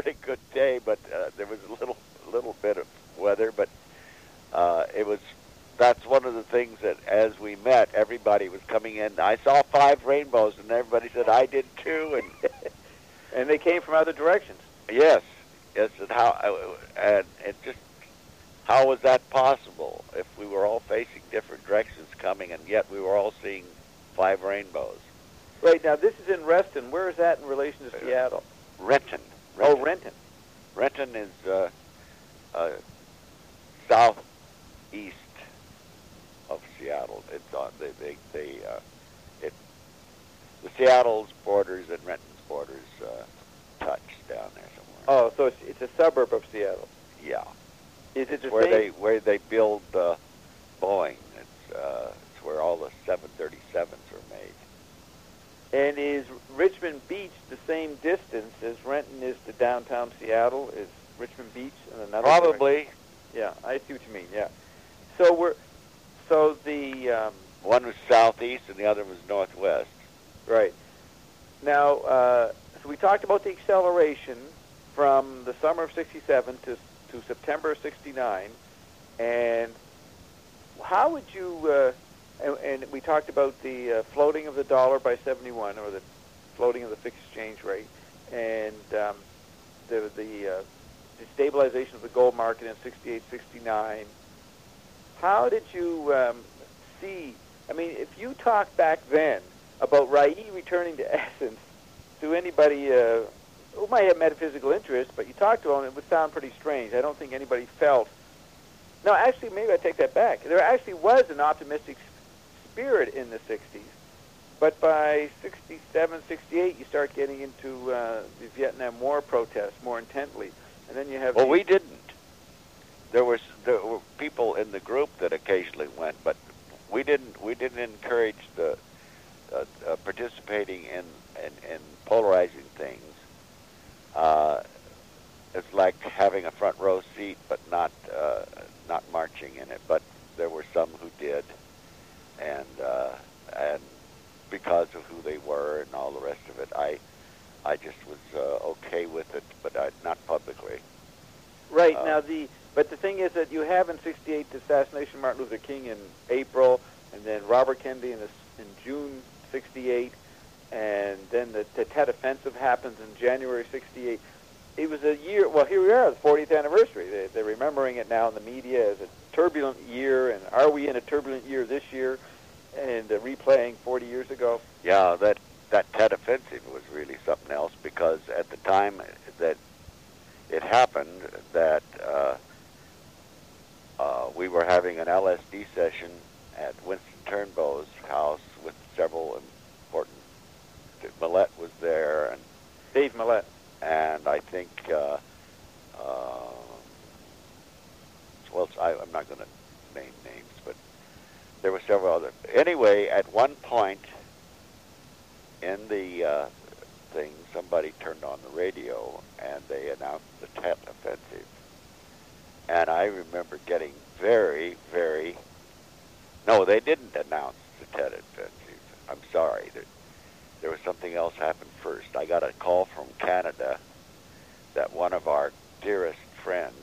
fairly good day, but there was a little bit of weather, but it was. That's one of the things that, as we met, everybody was coming in. I saw 5 rainbows, and everybody said I did too, and and they came from other directions. yes, and it just how was that possible if we were all facing different directions coming, and yet we were all seeing 5 rainbows? Right, now this is in Reston. Where is that in relation to Seattle? Renton. Oh, Renton. Renton is southeast of Seattle. It's on the Seattle's borders and Renton's borders touch down there somewhere. Oh, so it's a suburb of Seattle. Yeah. Is it the It's same? where they build Boeing. It's where all the 737s are made. And is Richmond Beach the same distance as Renton is to downtown Seattle? Is Richmond Beach in another Probably. direction? Yeah, I see what you mean. Yeah. So the one was southeast and the other was northwest. right. Now, so we talked about the acceleration from the summer of '67 to September of '69, and how would you? And we talked about the floating of the dollar by 71, or the floating of the fixed exchange rate, and the destabilization of the gold market in '68, '69. How did you see? I mean, if you talk back then about Rai returning to essence to anybody who might have metaphysical interest, but you talk to him, it would sound pretty strange. I don't think anybody felt. No, actually, maybe I take that back. There actually was an optimistic spirit in the 60s, but by 67, 68, you start getting into the Vietnam War protests more intently, and then you have. Well, we didn't. There were people in the group that occasionally went, but we didn't encourage the participating in polarizing things. It's like having a front row seat, but not marching in it. But there were some who did, and because of who they were and all the rest of it, I just was okay with it, but not publicly. Right now, but the thing is that you have in '68 the assassination of Martin Luther King in April, and then Robert Kennedy in June '68, and then the Tet Offensive happens in January '68. It was a year. Well, here we are, the 40th anniversary. They're remembering it now in the media as a turbulent year, and are we in a turbulent year this year? And replaying 40 years ago. Yeah, that Tet Offensive was really something else, because at the time that it happened, that we were having an LSD session at Winston Turnbow's house with several important. Millett was there, and Dave Millett, and I think I'm not going to name names, but there were several other. Anyway, at one point in the thing, somebody turned on the radio and they announced the Tet Offensive, and I remember getting very, very. No, they didn't announce the Tet Offensive. I'm sorry. There was something else happened first. I got a call from Canada that one of our dearest friends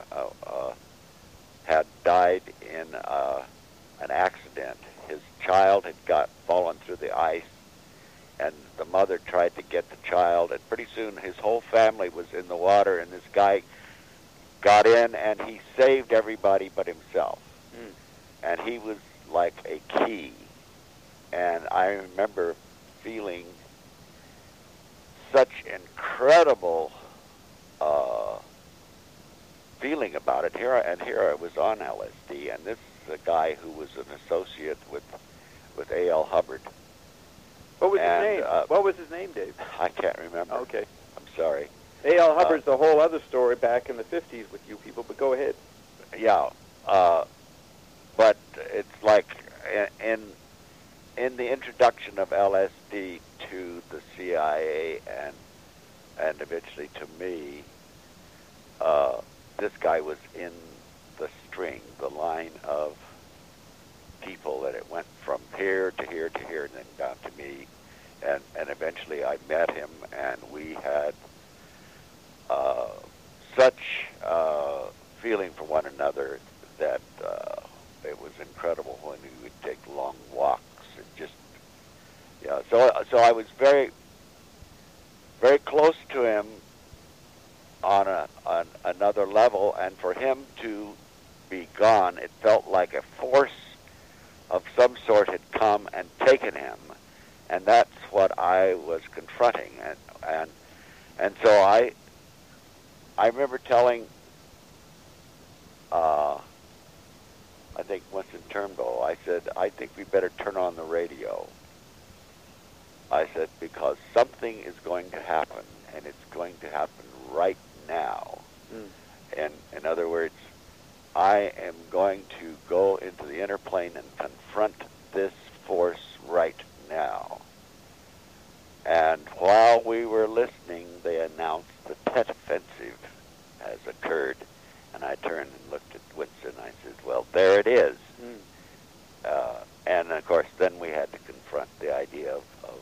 had died in an accident. His child had fallen through the ice, and the mother tried to get the child, and pretty soon his whole family was in the water, and this guy got in, and he saved everybody but himself. Mm. And he was like a key. And I remember feeling such incredible feeling about it. Here I was on LSD, and this is a guy who was an associate with A.L. Hubbard. What was his name? What was his name, Dave? I can't remember. Okay. I'm sorry. A.L. Hubbard's a whole other story back in the 50s with you people, but go ahead. Yeah. But it's like in the introduction of LSD to the CIA and eventually to me, this guy was in the string, the line of people that it went from here to here to here and then down to me. And eventually I met him, and we had such feeling for one another that it was incredible when we would take long walks and just, yeah. So I was very, very close to him on another level, and for him to be gone, it felt like a force of some sort had come and taken him, and that's what I was confronting, and so I remember telling, I think Winston Turnbull, I said, I think we better turn on the radio. I said, because something is going to happen, and it's going to happen right now. And in other words, I am going to go into the inner plane and confront this force right now. And while we were listening, they announced the Tet Offensive has occurred. And I turned and looked at Winston, and I said, well, there it is. And, of course, then we had to confront the idea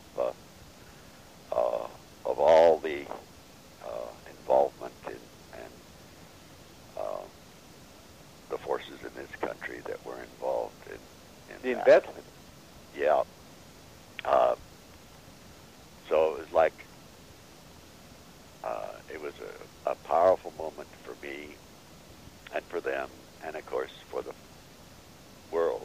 of all the involvement and the forces in this country that were involved in the that. investment. Yeah. So it was like it was a powerful moment for me and for them, and of course for the world.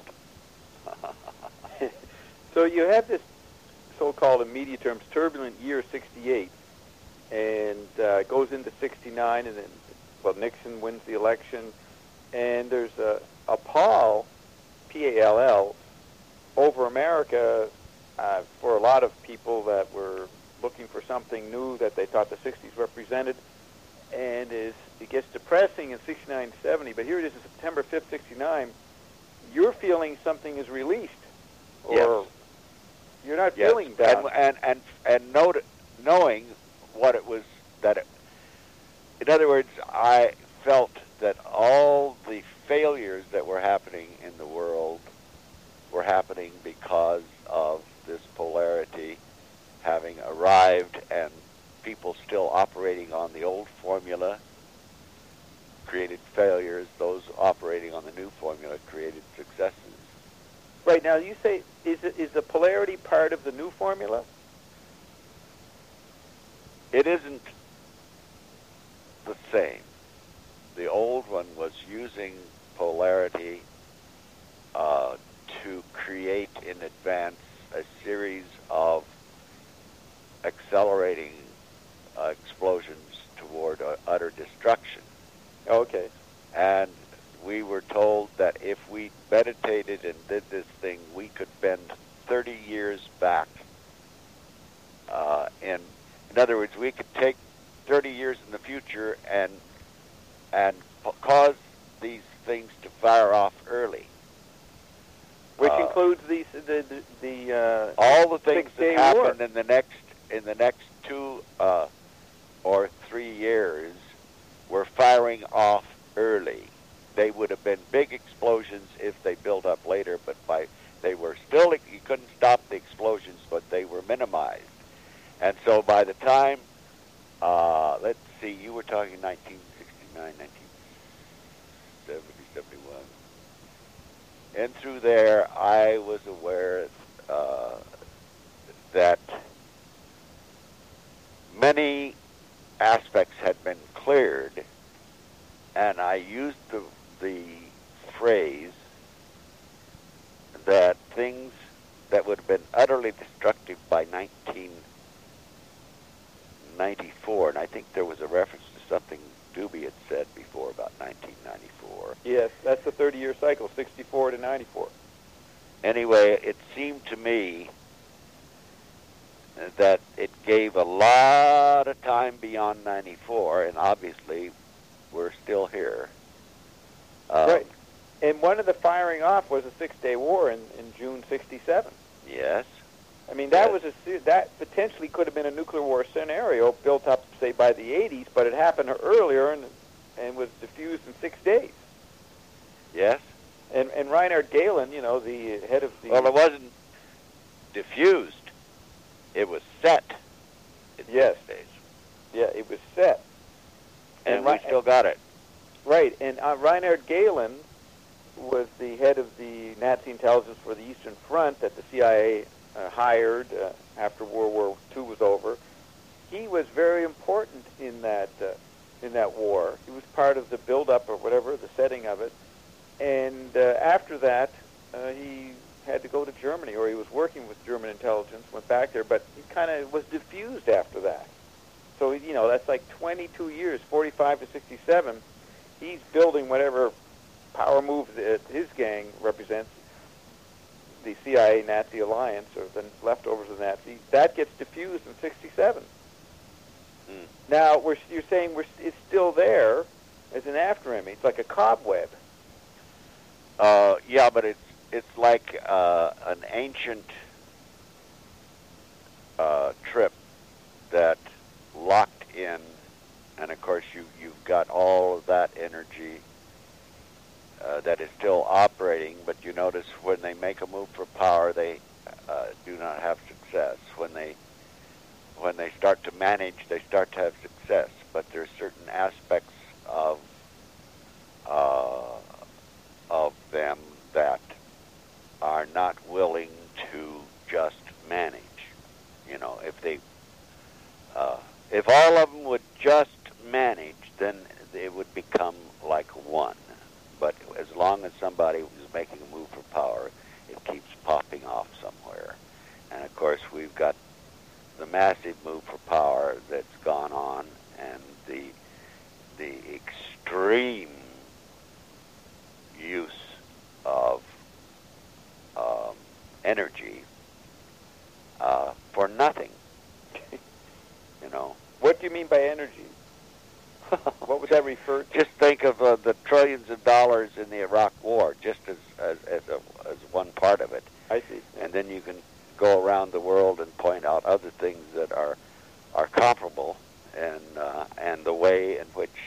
So you had this so-called, in media terms, turbulent year '68, and goes into '69, and then, well, Nixon wins the election, and there's a pall, P-A-L-L, over America for a lot of people that were looking for something new that they thought the '60s represented, and it gets depressing in '69, '70, but here it is in September 5th, '69, you're feeling something is released, or Yes. you're not Yes. feeling down. And knowing what it was that it, in other words, I felt that all the failures that were happening in the world were happening because of this polarity having arrived, and people still operating on the old formula created failures. Those operating on the new formula created successes. Right, now you say, is the polarity part of the new formula? It isn't the same. The old one was using polarity to create in advance a series of accelerating explosions toward utter destruction. Okay. And we were told that if we meditated and did this thing, we could bend 30 years back. In other words, we could take 30 years in the future and cause these things to fire off early. Which includes the all the things that Six-Day happened War. in the next 2 or 3 years were firing off early. They would have been big explosions if they built up later, but they were still, you couldn't stop the explosions, but they were minimized. And so by the time, let's see, you were talking 1969, 1970, 71. And through there, I was aware that many aspects had been cleared, and I used the phrase that things that would have been utterly destructive by 1994, and I think there was a reference to something Doobie had said before about 1994. Yes, that's the 30-year cycle, 64 to 94. Anyway, it seemed to me that it gave a lot of time beyond 94, and obviously we're still here. Right. And one of the firing off was a Six-Day War in June '67. Yes. I mean, that was that potentially could have been a nuclear war scenario built up, say, by the '80s, but it happened earlier and was diffused in 6 days. Yes. And Reinhard Gehlen, you know, the head of the... Well, it wasn't diffused. It was set in 6 days. Yeah, it was set. and we still got it. Right, and Reinhard Gehlen was the head of the Nazi intelligence for the Eastern Front that the CIA hired after World War II was over. He was very important in that war. He was part of the build-up or whatever, the setting of it. And after that, he had to go to Germany, or he was working with German intelligence, went back there, but he kind of was diffused after that. So, you know, that's like 22 years, 45 to 67. He's building whatever power move that his gang represents, the CIA-Nazi alliance, or the leftovers of the Nazis. That gets diffused in 67. Now, you're saying it's still there as an after-image. It's like a cobweb. Yeah, but it's like an ancient trip that locked in, and of course you've got all of that energy that is still operating, but you notice when they make a move for power, they do not have success. When they start to manage, they start to have success, but there's certain aspects of them that are not willing to just manage. You know, if all of them would just manage, then it would become like one. But as long as somebody is making a move for power, it keeps popping off somewhere. And of course, we've got the massive move for power that's gone on, and the extreme use of energy for nothing. You know. What do you mean by energy? What would that refer to? Just think of the trillions of dollars in the Iraq War, just as one part of it. I see. And then you can go around the world and point out other things that are comparable, and the way in which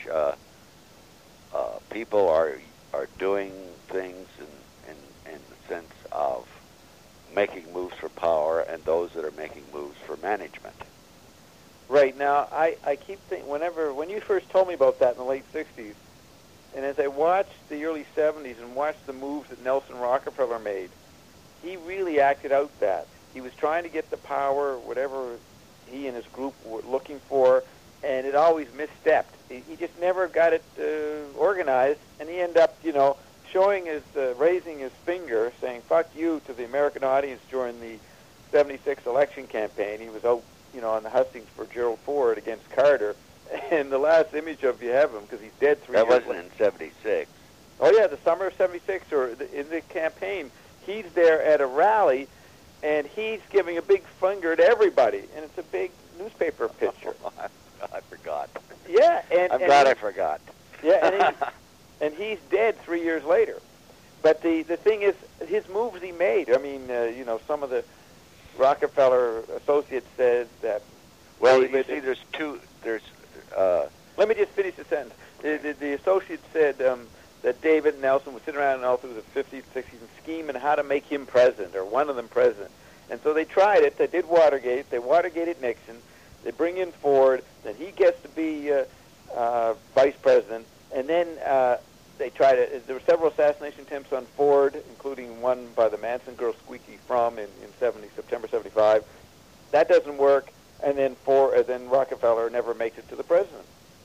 people are doing things in the sense of making moves for power, and those that are making moves for management. Right. Now, I keep thinking, when you first told me about that in the late 60s, and as I watched the early 70s and watched the moves that Nelson Rockefeller made, he really acted out that. He was trying to get the power, whatever he and his group were looking for, and it always misstepped. He just never got it organized, and he ended up, showing raising his finger, saying "fuck you" to the American audience during the '76 election campaign. He was out, on the hustings for Gerald Ford against Carter, and the last image of you have him because he's dead 3 years later. That wasn't in '76. Oh yeah, the summer of '76, or in the campaign, he's there at a rally, and he's giving a big finger to everybody, and it's a big newspaper picture. I forgot. Yeah, I'm glad I forgot. Yeah, and he's dead 3 years later. But the thing is, his moves he made. I mean, some of the Rockefeller associates said that. Well, you see, there's two. There's. Let me just finish the sentence. The associates said that David and Nelson would sit around all through the 50s, 60s and scheme on how to make him president, or one of them president. And so they tried it. They did Watergate. They Watergated Nixon. They bring in Ford. Then he gets to be vice president. And then they tried it. There were several assassination attempts on Ford, including one by the Manson girl Squeaky Fromm in September '75. That doesn't work. And then Rockefeller never makes it to the president.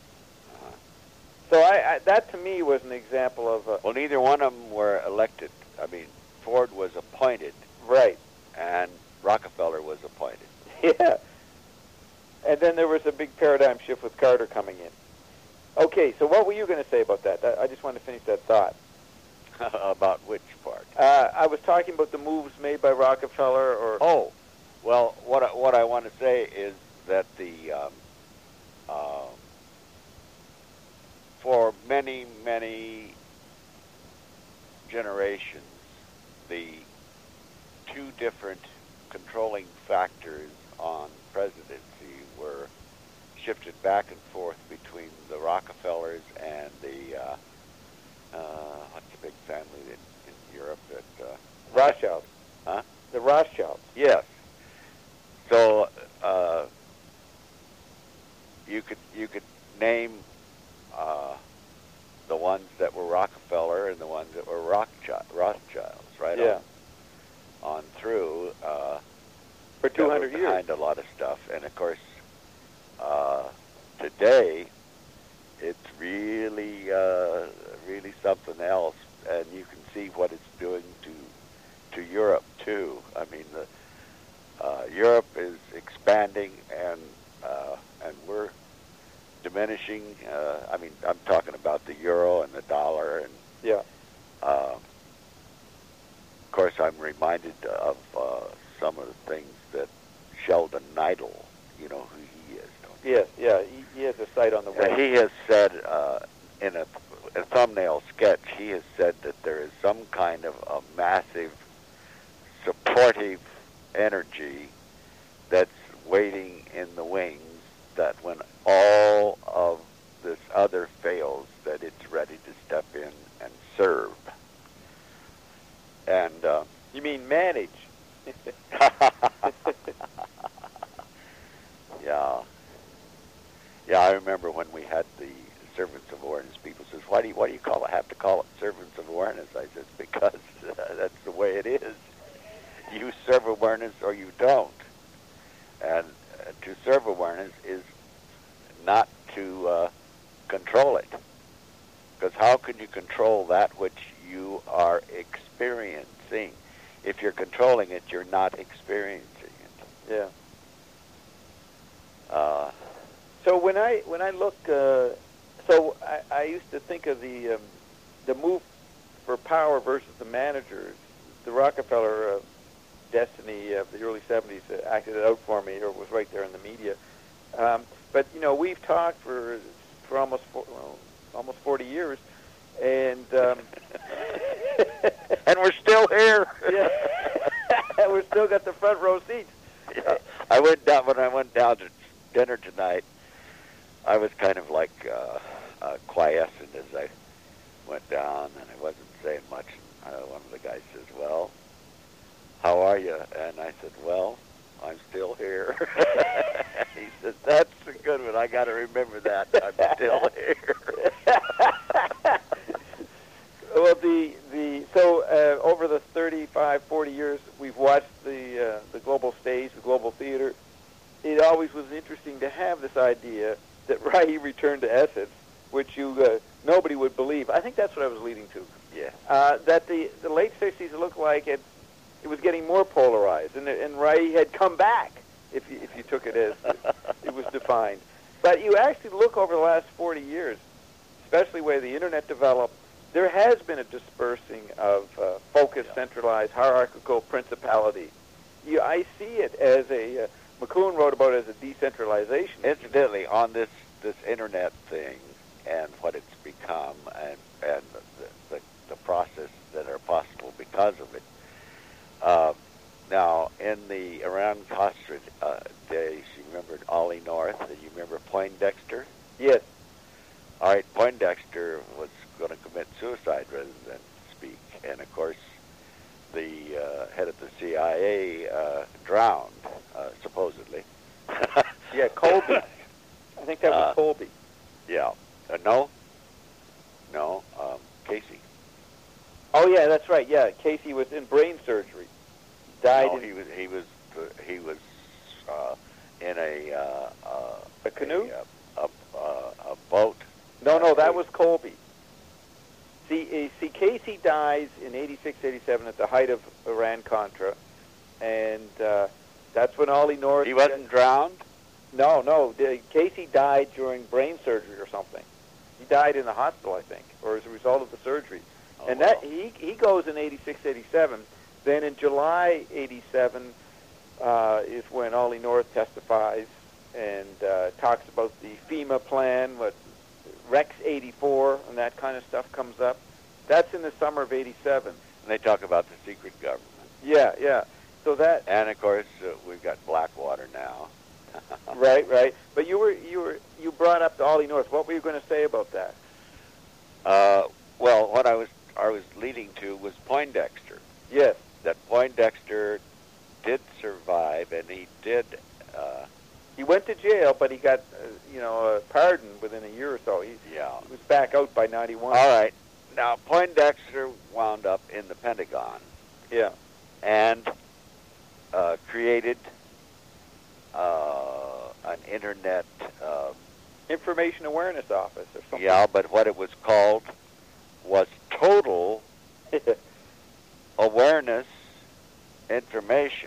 So that to me was an example of. Well, neither one of them were elected. I mean, Ford was appointed. Right. And Rockefeller was appointed. Yeah. And then there was a big paradigm shift with Carter coming in. Okay, so what were you going to say about that? I just wanted to finish that thought. About which part? I was talking about the moves made by Rockefeller, or. Oh, well, what I want to say is that for many, many generations, the two different controlling factors on presidency were shifted back and forth between the Rockefellers and the what's the big family in Europe that Rothschilds. Huh? The Rothschilds. Yes. So you could name For 200 that were years. behind a lot of stuff. And of course, today it's really, really something else, and you can see what it's doing to Europe too. I mean, Europe is expanding, and we're diminishing. I mean, I'm talking about the euro and the dollar, and Yeah. of course, I'm reminded of some of the things that Sheldon Neidl, you know who he is, don't you? Yes, yeah. He has a site on the web. He has said in a thumbnail sketch, he has said that there is some kind of a massive supportive energy that's waiting in the wings, that when all of this other fails, that it's ready to step in and serve. And You mean manage? yeah, I remember when we had the servants of awareness. People says, "Why do you have to call it servants of awareness?" I said, "Because that's the way it is. You serve awareness or you don't. And to serve awareness is not to control it. Because how can you control that which you are experiencing? If you're controlling it, you're not experiencing it." Yeah. So when I look, so I used to think of the move for power versus the managers. The Rockefeller destiny of the early 70s acted it out for me, or was right there in the media. But you know, we've talked for almost 40 years, and and we're still here. Yeah. We've still got the front row seats. Yeah. I went down when I went down to dinner tonight. I was kind of like quiescent as I went down, and I wasn't saying much. One of the guys says, "Well, how are you?" And I said, "Well, I'm still here." He says, "That's a good one. I got to remember that. I'm still here." Well, so over the 35, 40 years we've watched the global stage, the global theater, it always was interesting to have this idea that Rahi returned to essence, which nobody would believe. I think that's what I was leading to. Yeah. That the late 60s looked like it was getting more polarized, and Rahi had come back, if you took it as it was defined. But you actually look over the last 40 years, especially where the Internet developed, there has been a dispersing of focused, centralized, hierarchical principality. I see it as McLuhan wrote about it as a decentralization. Incidentally, on this Internet thing and what it's become, and the process that are possible because of it. Now, in the Iran Contra days, you remember Ollie North, and you remember Poindexter? Yes. All right, Poindexter was going to commit suicide rather than speak, and of course, the head of the CIA drowned, supposedly. Yeah, Colby. I think that was Colby. Yeah. No, Casey. Oh yeah, that's right. Yeah, Casey was in brain surgery. Died. No, he was in a canoe. A boat. No, that was Colby. See, Casey dies in 86, 87 at the height of Iran-Contra, and that's when Ollie North... He wasn't drowned? No. Casey died during brain surgery or something. He died in the hospital, I think, or as a result of the surgery. Oh, and wow. that he goes in 86, 87. Then in July 87 is when Ollie North testifies and talks about the FEMA plan, what Rex 84, and that kind of stuff comes up. That's in the summer of 87. And they talk about the secret government. Yeah. So that... And of course, we've got Blackwater now. Right. But you brought up the Ollie North. What were you going to say about that? Well, what I was leading to was Poindexter. Yes. That Poindexter did survive, and he did... he went to jail, but he got, a pardon within a year or so. He was back out by 91. All right. Now, Poindexter wound up in the Pentagon. Yeah. And created internet. Information Awareness Office or something. Yeah, but what it was called was Total Awareness Information.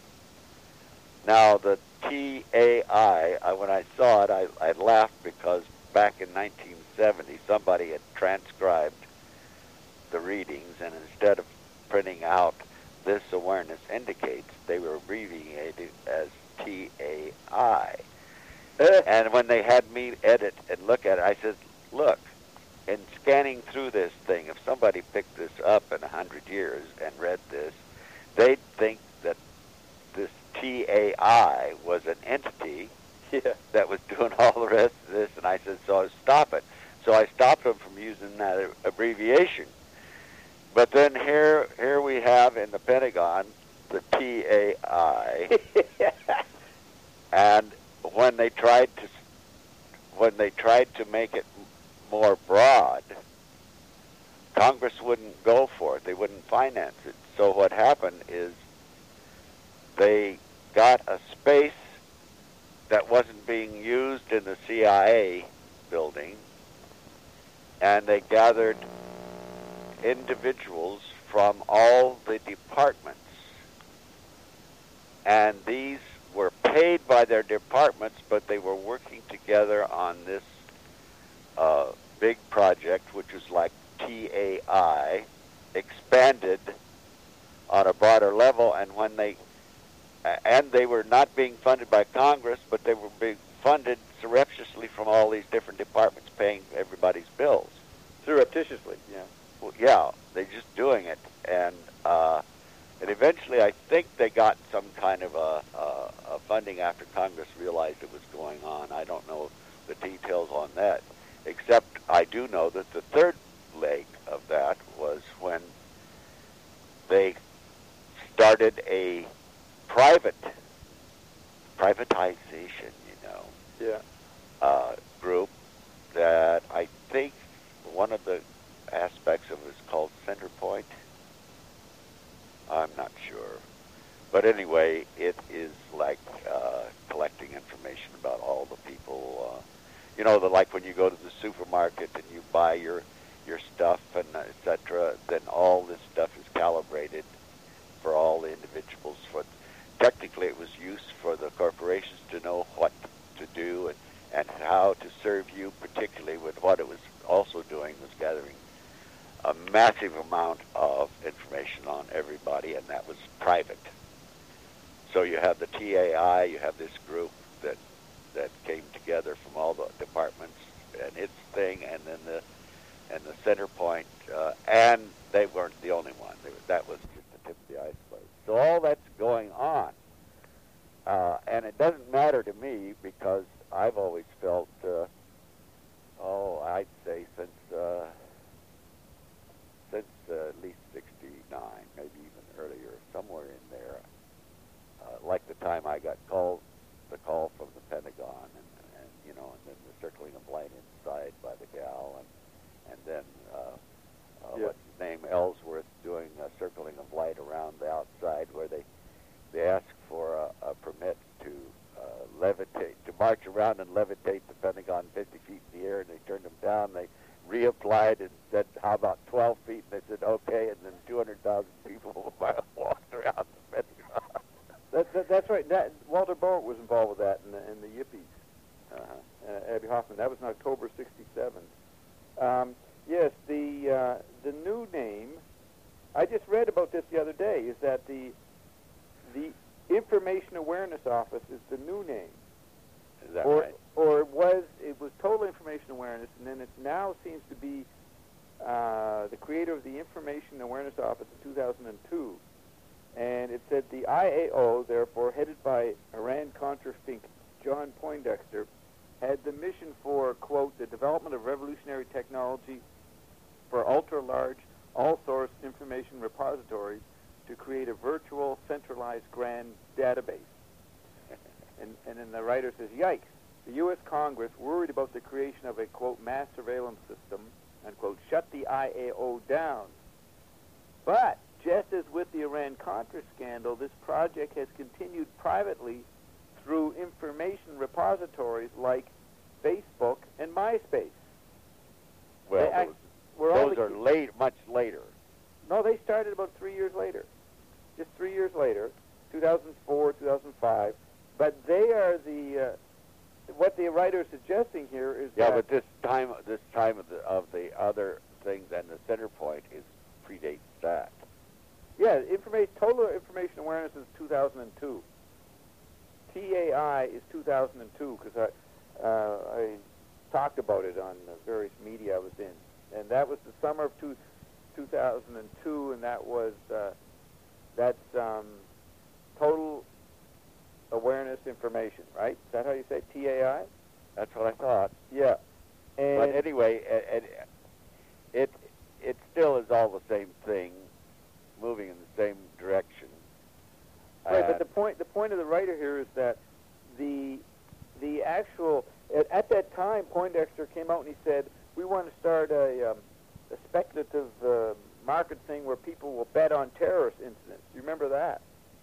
Now, the TAI, when I saw it, I laughed because back in 1970, somebody had transcribed the readings, and instead of printing out "this awareness indicates," they were abbreviated as TAI. And when they had me edit and look at it, I said, look, in scanning through this thing, if somebody picked this up in 100 years and read this, they'd think that this TAI was an entity that was doing all the rest of this. And I said, so stop it. So I stopped them from using that abbreviation. But then here we have in the Pentagon the TAI, and when they tried to make it more broad, Congress wouldn't go for it. They wouldn't finance it. So what happened is they got a space that wasn't being used in the CIA building, and they gathered individuals from all the departments, and these were paid by their departments, but they were working together on this big project, which was like TAI, expanded on a broader level. And when they were not being funded by Congress, but they were being funded surreptitiously from all these different departments, paying everybody's bills. Surreptitiously, yeah. Well, yeah, they're just doing it, and eventually I think they got some kind of a funding after Congress realized it was going on. I don't know the details on that, except I do know that the third leg of that was when they started a privatization, group that I think one of the aspects of it is called Centerpoint. I'm not sure. But anyway, it is like collecting information about all the people. Like when you go to the supermarket and you buy your stuff and et cetera, then all this stuff is calibrated for all the individuals. Technically, it was used for the corporations to know what to do and how to serve you, particularly with what it was also doing was gathering a massive amount of information on everybody, and that was private. So you have the TAI, you have this group that came together from all the departments and its thing, and then the Centerpoint, and they weren't the only one. That was just the tip of the iceberg. So all that's going on, and it doesn't matter to me because I've always felt, I'd say since at least 69, maybe even earlier, somewhere in there, like the time I got the call from the Pentagon, and then the circling of light inside by the gal, and then what's his name, Ellsworth, doing a circling of light around the outside, where they asked for a permit to march around and levitate the Pentagon 50 feet in the air, and they turned them down. They reapplied and said, how about 12 feet? And they said, okay, and then 200,000 people walked around the Pentagon. That's right. Walter Bowen was involved with that in the Yippies. Abby Hoffman. That was in October '67. Yes, the new name. I just read about this the other day. Is that the Information Awareness Office is the new name? Is that right? Or it was Total Information Awareness, and then it now seems to be the creator of the Information Awareness Office in 2002. And it said the IAO, therefore, headed by Iran-Contra think John Poindexter, had the mission for, quote, the development of revolutionary technology for ultra-large, all-source information repositories to create a virtual, centralized grand database. And then the writer says, yikes, the U.S. Congress, worried about the creation of a, quote, mass surveillance system, unquote, shut the IAO down. But just as with the Iran-Contra scandal, this project has continued privately through information repositories like Facebook and MySpace. Well, those are much later. No, they started about 3 years later. Just 3 years later, 2004, 2005. But they are what the writer is suggesting here is that... Yeah, but this time of the other things and the center point predates that. Yeah, total information awareness is 2002. TAI is 2002 because I talked about it on the various media I was in, and that was the summer of 2002, and that's total awareness information, right? Is that how you say it? TAI? That's what I thought. Yeah. But anyway, it still is all the same thing, moving in the same direction. Right, but the point of the writer here is that the actual at that time Poindexter came out and he said we want to start a speculative market thing where people will bet on terrorist incidents. You remember that?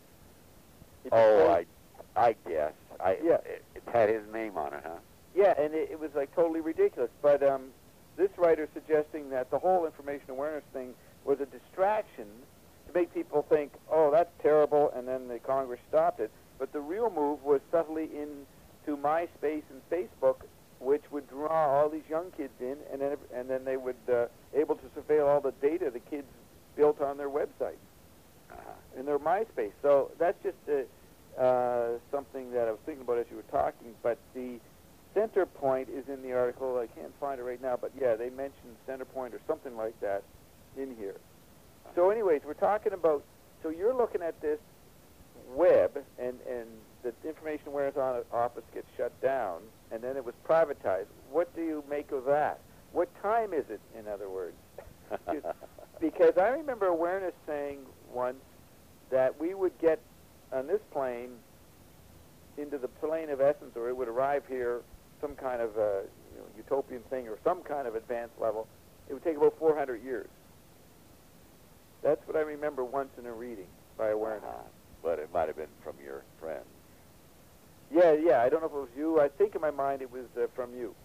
I guess. Yeah. It had his name on it, huh? Yeah, and it was like totally ridiculous. But this writer suggesting that the whole information awareness thing was a distraction to make people think, oh, that's terrible, and then the Congress stopped it. But the real move was subtly into MySpace and Facebook, which would draw all these young kids in, and then they would able to surveil all the data the kids built on their website in their MySpace. So that's just something that I was thinking about as you were talking. But the center point is in the article. I can't find it right now, but yeah, they mentioned center point or something like that in here. So anyways, we're talking about, so you're looking at this web, and the Information Awareness Office gets shut down, and then it was privatized. What do you make of that? What time is it, in other words? Because I remember Awareness saying once that we would get on this plane into the plane of essence, or it would arrive here, some kind of utopian thing or some kind of advanced level. It would take about 400 years. That's what I remember once in a reading by Awareness. But it might have been from your friend. Yeah. I don't know if it was you. I think in my mind it was from you.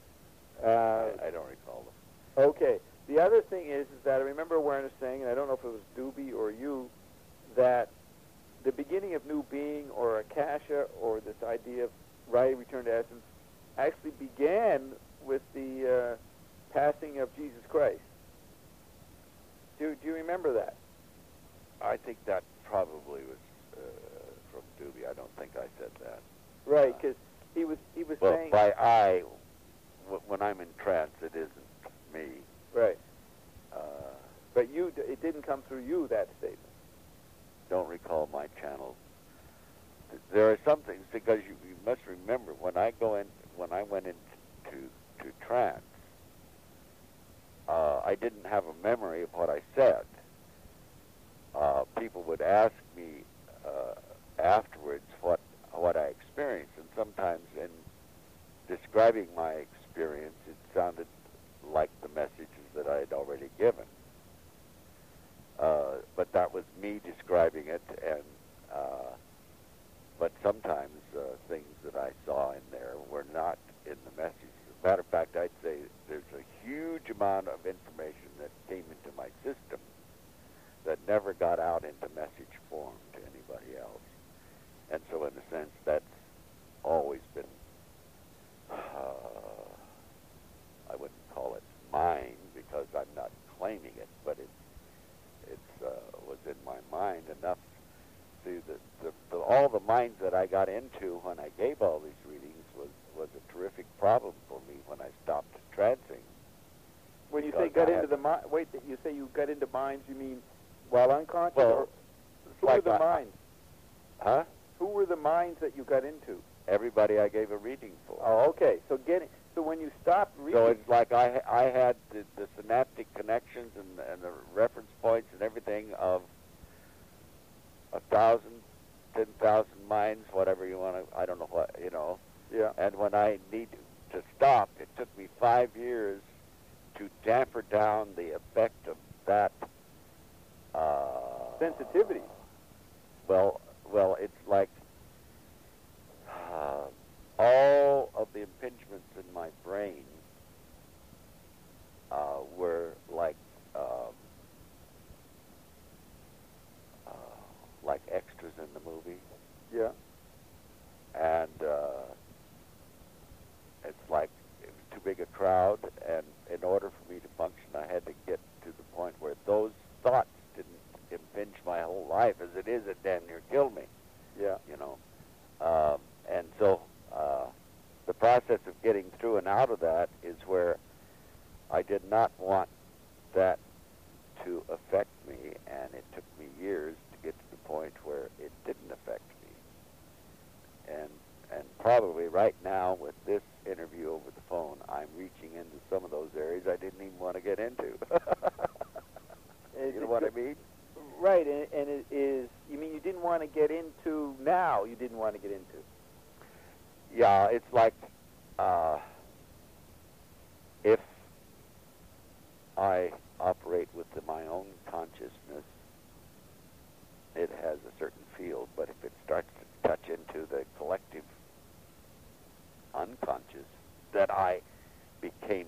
I don't recall them. Okay. The other thing is that I remember Awareness saying, and I don't know if it was Doobie or you, that the beginning of new being or Akasha or this idea of right return to essence actually began with the passing of Jesus Christ. Do you remember that? I think that probably was from Doobie. I don't think I said that. Right, because he was saying. Well, by when I'm in trance, it isn't me. Right. But it didn't come through you, that statement. Don't recall my channel. There are some things, because you must remember when I went into trance, I didn't have a memory of what I said. People would ask me afterwards what I experienced, and sometimes in describing my experience, it sounded like the messages that I had already given. But that was me describing it, and but sometimes things that I saw in there were not in the messages. As a matter of fact, I'd say there's a huge amount of information that came into my system that never got out into message form to anybody else. And so in a sense, that's always been, I wouldn't call it mine because I'm not claiming it, but it was in my mind enough. See, all the minds that I got into when I gave all these readings was a terrific problem for me when I stopped trancing. When you say got into the mind, wait, you say you got into minds, you mean while unconscious? Well, or who were the minds? Huh? Who were the minds that you got into? Everybody I gave a reading for. Oh, okay. So when you stopped reading... So it's like I had the synaptic connections and the reference points and everything of 1,000, 10,000 minds, whatever you want to, I don't know what, Yeah. And when I need to stop, it took me 5 years to damper down the effect of that... sensitivity. Well, it's like impingements in my brain were like extras in the movie. Yeah. And it's like it was too big a crowd, and in order for me to function, I had to get to the point where those thoughts didn't impinge my whole life. As it is, it damn near killed me. Yeah. You know. And so the process of getting through and out of that is where I did not want that to affect me, and it took me years to get to the point where it didn't affect me. And probably right now with this interview over the phone, I'm reaching into some of those areas I didn't even want to get into. You know what I mean? Right, and it is, you mean you didn't want to get into now, you didn't want to get into? Yeah, it's like if I operate with my own consciousness, it has a certain field, but if it starts to touch into the collective unconscious that I became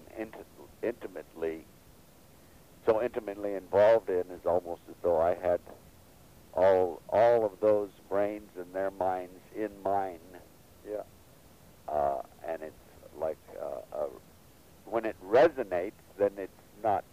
intimately involved in, is almost as though I had all of those brains and their minds in mine. Yeah. And it's like when it resonates, then it's not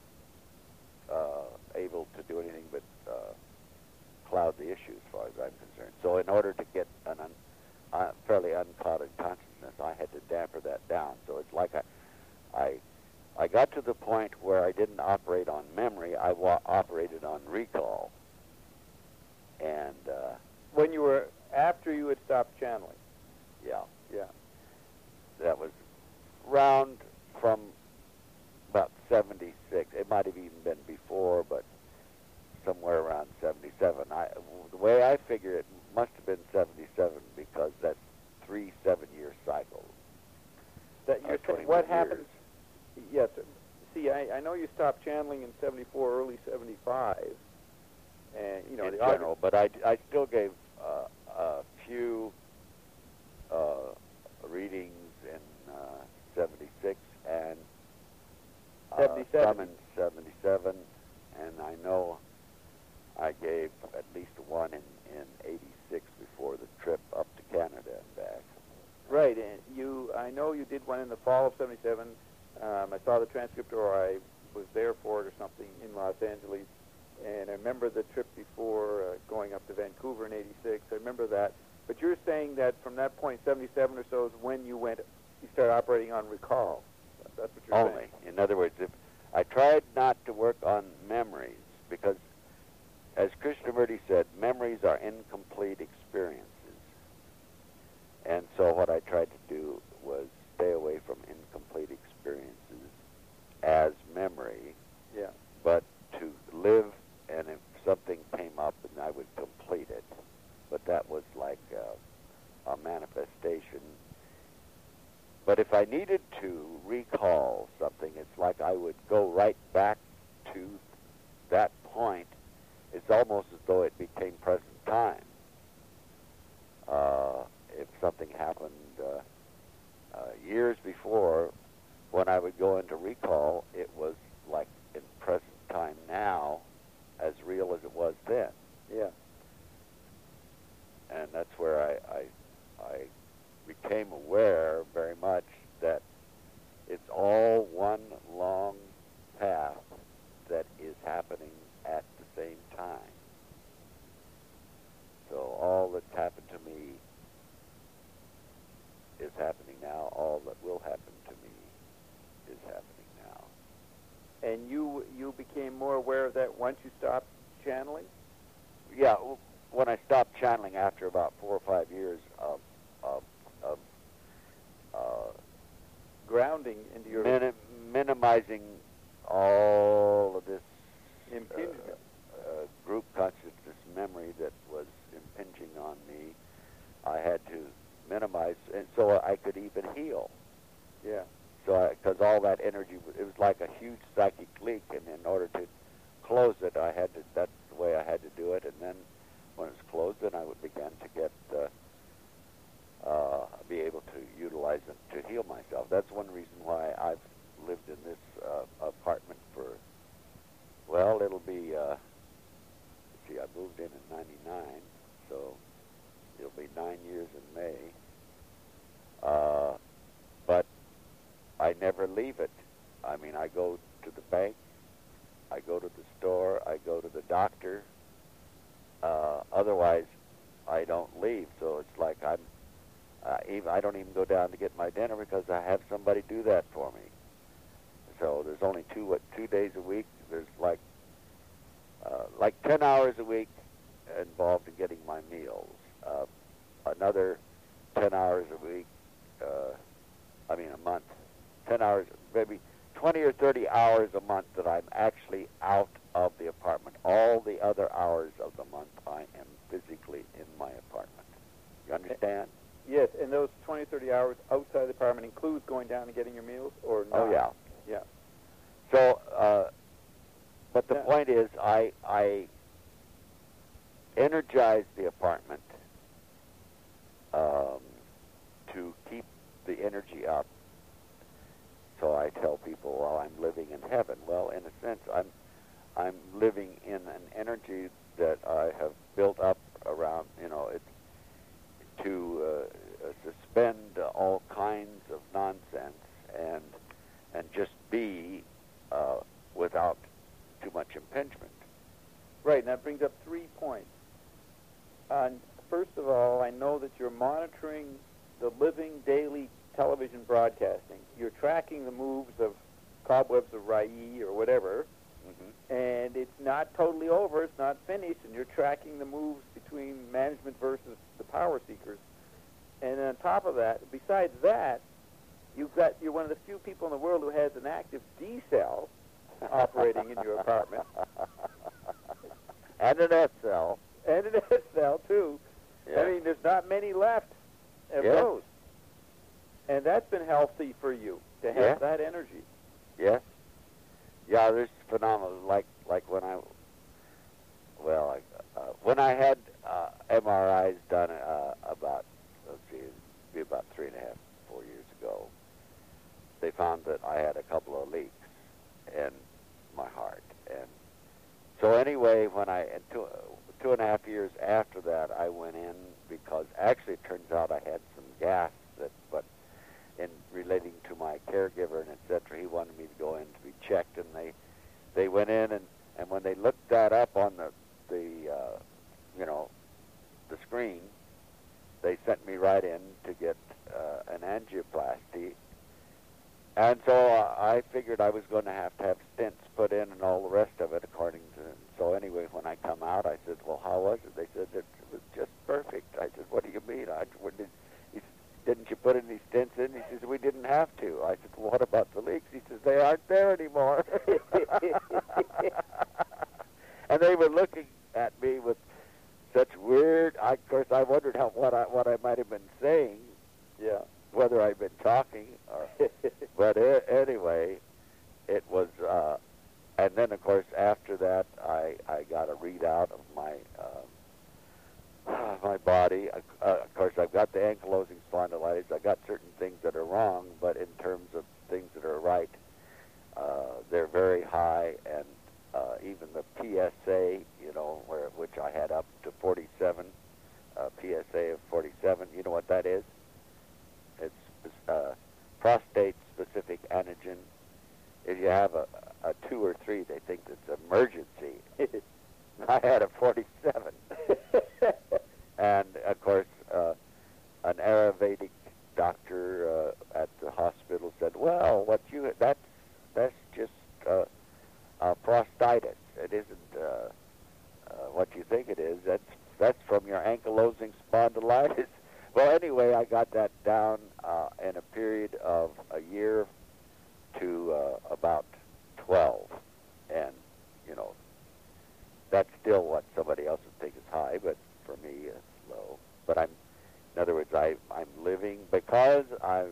able to do anything but cloud the issue as far as I'm concerned. So in order to get an fairly unclouded consciousness, I had to damper that down. So it's like I got to the point where I didn't operate on memory, I operated on recall. And when you were, after you had stopped channeling? Yeah. Yeah. That was round from about 76. It might have even been before, but somewhere around 77. The way I figure it must have been 77 because that's 3 7-year cycles. That you're saying, what happened? Yes. See, I know you stopped channeling in 74, early 75. And, you know, in general, but I still gave a few readings in 76 and 77. some in 77, and I know I gave at least one in 86 before the trip up to Canada and back. Right, and I know you did one in the fall of 77. I saw the transcript, or I was there for it or something in Los Angeles, and I remember the trip before going up to Vancouver in 86. I remember that. But you're saying that from that point, 77 or so, is when you started operating on recall. That's what you're saying. In other words, if I tried not to work on memories, because as Krishnamurti said, memories are incomplete experiences. And so what I tried to do was stay away from incomplete experiences as memory, yeah, but to live, and if something came up, and I would complete it. But that was like a manifestation. But if I needed to recall something, it's like I would go right back to that point. It's almost as though it became present time. If something happened years before, when I would go into recall, it was like in present time now, as real as it was then. Yeah. And that's where I became aware very much that it's all one long path that is happening at the same time. So all that's happened to me is happening now. All that will happen to me is happening now. And you became more aware of that once you stopped channeling? Yeah, when I stopped channeling after about 4 or 5 years of grounding into your minimizing all of this impingement, group consciousness memory that was impinging on me, I had to minimize, and so I could even heal. Yeah. So, because all that energy, it was like a huge psychic leak, and in order to close it, that's the way I had to do it, and then when it's closed, then I would begin to get, be able to utilize it to heal myself. That's one reason why I've lived in this apartment for, well, it'll be, let's see, I moved in 99, so it'll be 9 years in May. But I never leave it. I mean, I go to the bank, I go to the store, I go to the doctor. Otherwise, I don't leave. So it's like I don't even go down to get my dinner because I have somebody do that for me. So there's only 2 days a week. There's like 10 hours a week involved in getting my meals. Another 10 hours a week. A month. 10 hours, maybe 20 or 30 hours a month that I'm actually out of the apartment. All the other hours of the month I am physically in my apartment. You understand? Yes, and those 20, 30 hours outside the apartment includes going down and getting your meals, or not? Oh, yeah. Yeah. So, but the point is, I energize the apartment to keep the energy up. So I tell people, well, I'm living in heaven. Well, in a sense, I'm living in an energy that I have built up around, to suspend all kinds of nonsense and just be without too much impingement. Right, and that brings up 3 points. First of all, I know that you're monitoring the living daily television broadcasting. You're tracking the moves of Cobwebs of Rai or whatever, and it's not totally over, it's not finished, and you're tracking the moves between management versus the power seekers. And on top of that, besides that, you're one of the few people in the world who has an active D cell operating in your apartment. And an S cell. And an S cell, too. Yeah. I mean, there's not many left of those. And that's been healthy for you, to have that energy. Yes. Yeah, there's phenomenal. Like when when I had MRIs done about 3.5, 4 years ago, they found that I had a couple of leaks in my heart. And so anyway, when two and a half years after that, I went in because actually it turns out I had some gas but in relating to my caregiver and etc., he wanted me to go in to be checked, and they went in and when they looked that up on the screen, they sent me right in to get an angioplasty. And so I figured I was going to have stents put in and all the rest of it according to... So anyway, when I come out, I said, well, how was it? They said it was just perfect. I said, what do you mean? He said, didn't you put any stents in? He says, we didn't have to. I said, well, what about the leaks? He says, they aren't there anymore. And they were looking at me with such weird... Of course, I wondered what I might have been saying. Yeah. Whether I'd been talking or... But anyway, it was... and then, of course, after that, I got a readout of my my body. Of course, I've got the ankylosing spondylitis. I've got certain things that are wrong, but in terms of things that are right, they're very high. And even the PSA, which I had up to 47, PSA of 47, you know what that is? It's prostate-specific antigen. If you have a 2 or 3, they think it's emergency. I had a 47. And, of course, an Ayurvedic doctor at the hospital said, well, that's just prostatitis. It isn't what you think it is. That's from your ankylosing spondylitis. Well, anyway, I got that down in a period of a year to about 12. And, that's still what somebody else would think is high, but for me it's low. But in other words, I'm living because I've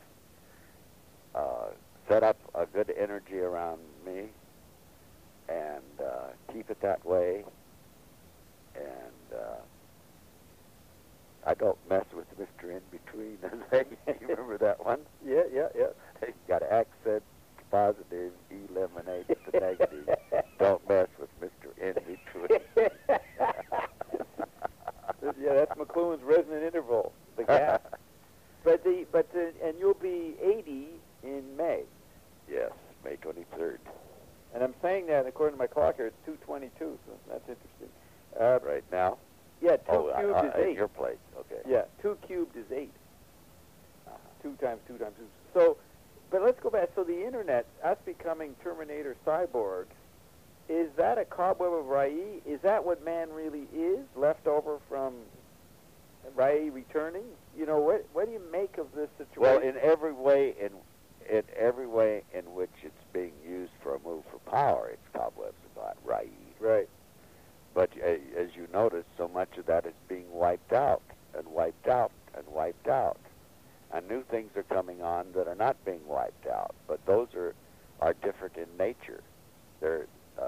set up a good energy around me and keep it that way. And I don't mess with Mr. In Between. You remember that one? Yeah. You got accent positive, eliminate the negative. Don't mess with Mr. In Between. Yeah, that's McLuhan's resonant interval, the gap. And you'll be 80 in May. Yes, May 23rd. And I'm saying that according to my clock here, it's 2:22, so that's interesting. Right now? Yeah, 2 cubed is 8. At your place, okay. Yeah, 2 cubed is 8. 2 times 2 times 2. So, but let's go back. So the internet, us becoming Terminator cyborgs, is that a cobweb of Rai? Is that what man really is, left over from Rai returning? You know, what do you make of this situation? Well, in every way in which it's being used for a move for power, it's cobwebs about Rai. Right. But as you notice, so much of that is being wiped out and wiped out and wiped out. And new things are coming on that are not being wiped out, but those are different in nature. They're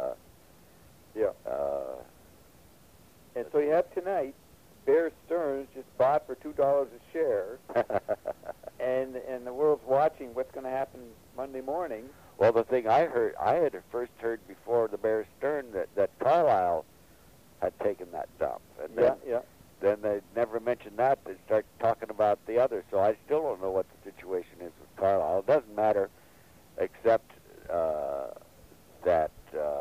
and so you have tonight, Bear Stearns just bought for $2 a share, and the world's watching what's going to happen Monday morning. Well, the thing I had first heard before the Bear Stearns that Carlyle had taken that dump. And then they never mentioned that. They start talking about the other. So I still don't know what the situation is with Carlyle. It doesn't matter, except that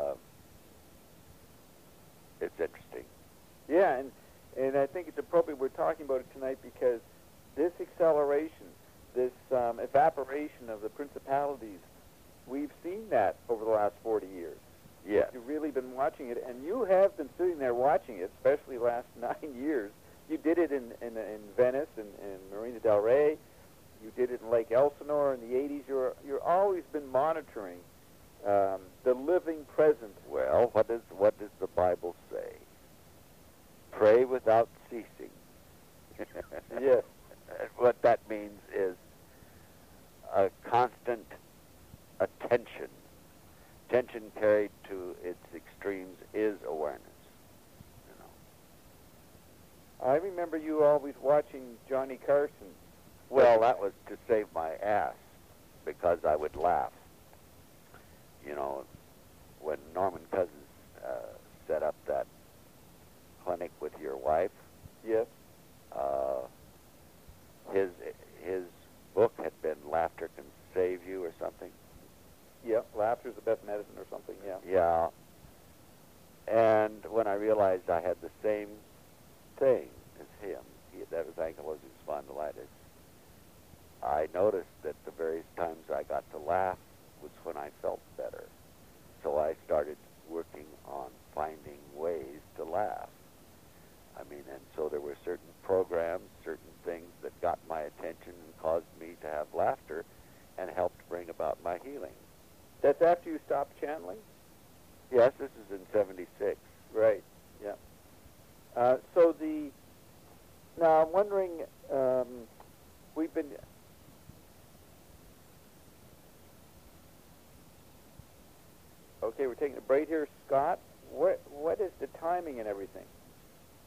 it's interesting. Yeah, and I think it's appropriate we're talking about it tonight because this acceleration, this evaporation of the principalities, we've seen that over the last 40 years. Yes. You've really been watching it, and you have been sitting there watching it, especially the last 9 years. You did it in Venice and Marina del Rey. You did it in Lake Elsinore in the 80s. You're always been monitoring the living present. Well, what does the Bible say? Pray without ceasing. Yes. What that means is a constant attention. Attention carried to its extremes is awareness. You know. I remember you always watching Johnny Carson. Well, that was to save my ass because I would laugh. You know, when Norman Cousins set up that clinic with your wife. Yes. His book had been Laughter Can Save You or something. Yeah, laughter's the best medicine or something, yeah. Yeah. And when I realized I had the same thing as him, that was ankylosing spondylitis, I noticed that the various times I got to laugh was when I felt better. So I started working on finding ways to laugh. I mean, and so there were certain programs, certain things that got my attention and caused me to have laughter and helped bring about my healing. That's after you stopped channeling? Yes, this is in 76. Right, yeah. Now I'm wondering, we've been... Okay, we're taking a break here. Scott, what is the timing and everything?